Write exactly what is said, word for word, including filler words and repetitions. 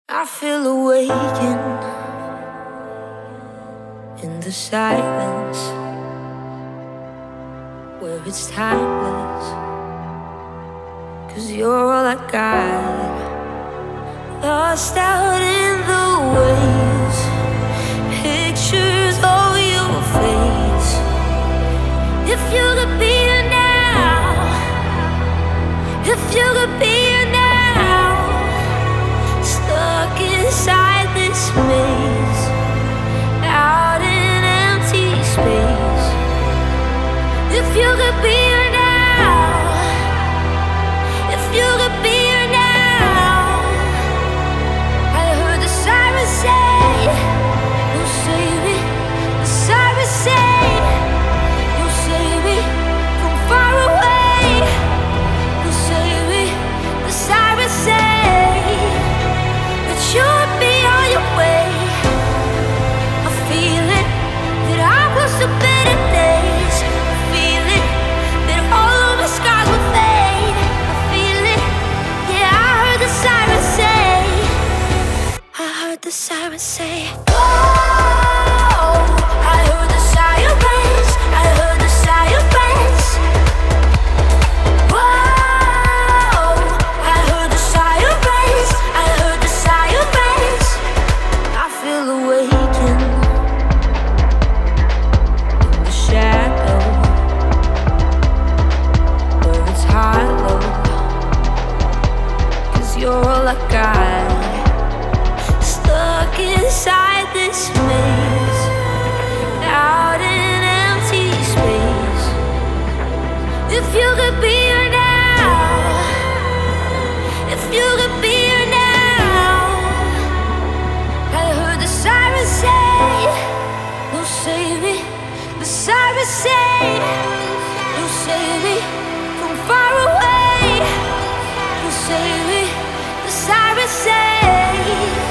I feel awakened in the silence where it's timeless. 'Cause you're all I got, lost out in the waves. Pictures of your face. If you could be here now, if you could be here now, stuck inside this maze, out in empty space. If you could be here now, if you could be here now. I heard the sirens say, you'll save me. The sirens say, you'll save me from far away. You'll save me. The sirens say that you'll be on your way. A feeling that I was a better days. A feeling that all of my scars will fade. A feeling, yeah, I heard the sirens say. I heard the sirens say. Oh, I heard the sirens. I heard the sirens. Whoa, I heard the sirens. I heard the sirens. I feel awakened in the shadow where it's hollow. 'Cause you're all I got, stuck inside this maze, out in empty space. If you could be here now, if you could be here now. I heard the sirens say, you'll save me. The sirens say, you'll save me from far away. You'll save me. The sirens say.